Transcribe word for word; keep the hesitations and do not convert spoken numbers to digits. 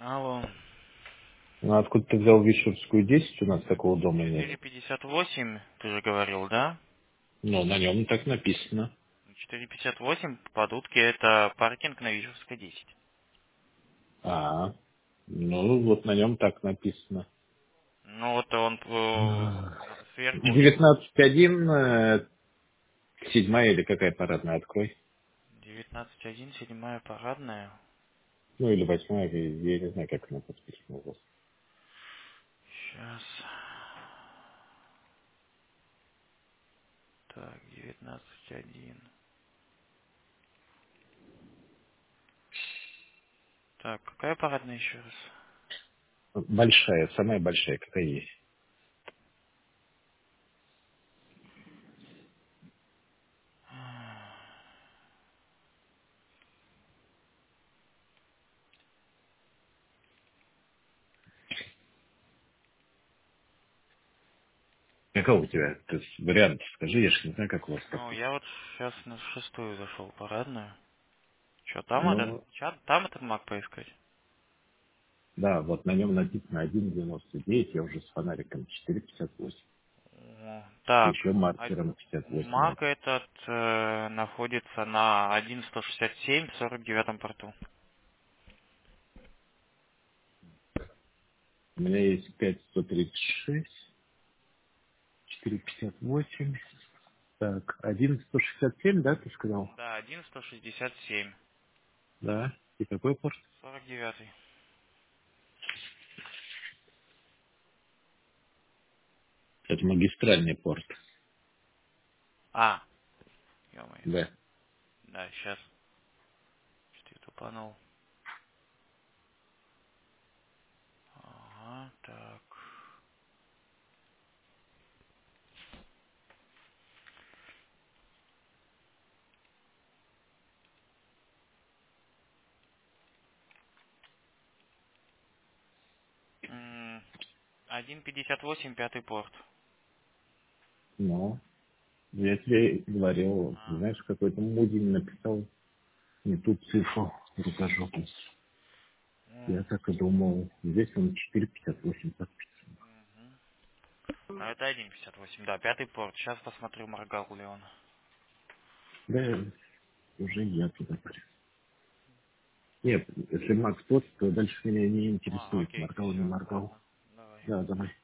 Алло. Ну, откуда ты взял Вишерскую десять? У нас такого дома нет. четыре пятьдесят восемь, ты же говорил, да? Ну, на нем так написано. четыре пятьдесят восемь под утки это паркинг на Вишевской десять. А, ну, вот на нем так написано. Ну вот он э, сверху девятнадцать один, э, седьмая или какая парадная, открой. девятнадцать один, седьмая парадная. Ну, или восьмая, я я не знаю, как она подписана у вас. Сейчас. Так, девятнадцать один. Так, какая парадная еще раз? Большая, самая большая, какая есть. Какая у тебя? Ты с- вариант скажи, я же не знаю, как у вас Ну, какой. я вот сейчас на шестую зашел, парадную. Что, там этот, Ну, чат, там этот маг поискать? да, вот на нем написано один девяносто девять, я уже с фонариком четыре пятьдесят восемь. О, так, Еще а маркером пятьдесят восемь. маг этот э, находится на один сто шестьдесят семь сорок девятом порту. У меня есть пять сто тридцать шесть, четыре пятьдесят восемь. Так, один сто шестьдесят семь, да, ты сказал? Да, один сто шестьдесят семь Да. И какой порт? сорок девятый. Это магистральный порт. А, ё-моё. Да. Да, сейчас. Что я тупанул. Ага, так. М, один пятьдесят восемь пятый порт. Но я тебе говорил, А, знаешь, какой-то Мудин написал не ту цифру рукожопу. м, Я так и думал. Здесь он четыре пятьдесят восемь подписан. мгм. Ну, это один пятьдесят восемь, да, пятый порт. Сейчас посмотрю, моргал ли он. Да, уже я туда парю. Нет, если Макс тот, то дальше меня не А, интересует, окей, моргал, не все, моргал. ладно, давай. Да, давай.